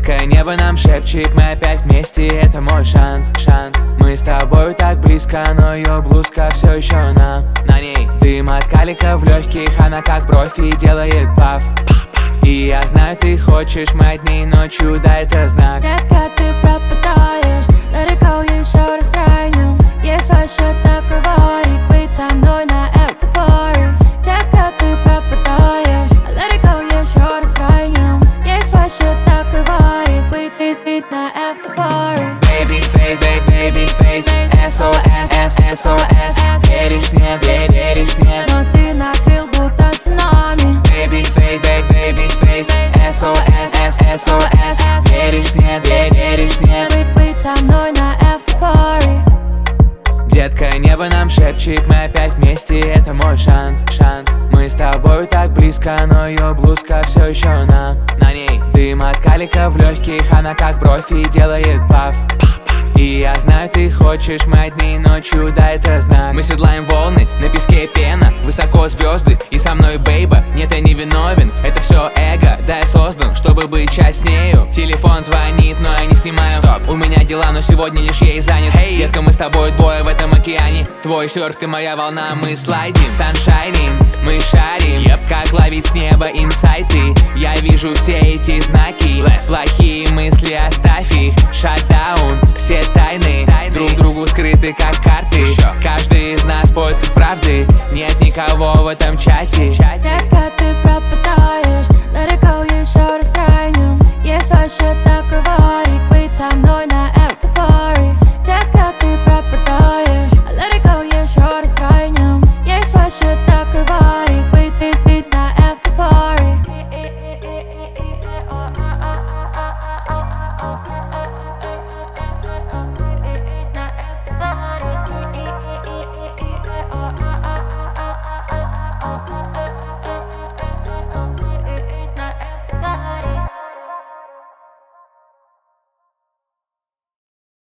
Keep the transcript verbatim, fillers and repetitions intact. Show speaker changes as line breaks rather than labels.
Детка, небо нам шепчет, мы опять вместе, это мой шанс, шанс. Мы с тобой так близко, но ее блузка все еще нам. На ней дым от калика в легких, она как профи делает паф. И я знаю, ты хочешь, мы одни ночью, да, это знак.
Детка, ты пропадаешь, далеко еще раз тройнем. Есть вообще такой варик, быть со мной на after party. Детка, ты пропадаешь, далеко еще раз тройнем. Есть вообще такой варик, быть, быть, быть на after party.
Baby face, baby face, эс о эс, эс о эс. Веришь, нет, веришь, нет,
но ты накрыл будто цунами.
Baby face, baby face, эс о эс, эс о эс. Веришь, нет, веришь, нет,
быть, быть со мной на after party.
Детка, небо нам шепчет, мы опять вместе, это мой шанс, шанс. Мы с тобой так близко, но ее блузка все еще нам. На ней дым от калика в легких, она как профи делает паф. И я знаю, ты хочешь, мы одни ночью, да, это знак. Мы седлаем волны, на песке пена, высоко звезды, и со мной бейба. Нет, я не виновен, это все эго, да, я создан, чтобы быть часть с нею. Телефон звонит, но я не снимаю. Стоп, у меня дела, но сегодня лишь ей занят. Hey. Детка, мы с тобой двое в этом океане. Твой серф, ты моя волна, мы слайдим. Саншайнин, мы шарим, yep. Как ловить с неба инсайты. Я вижу все эти знаки. Less. Плохие мысли оставь их. Шатдаун, все тайны, тайны друг другу скрыты как карты. Sure. Каждый из нас в поисках правды. Нет никого в этом чате.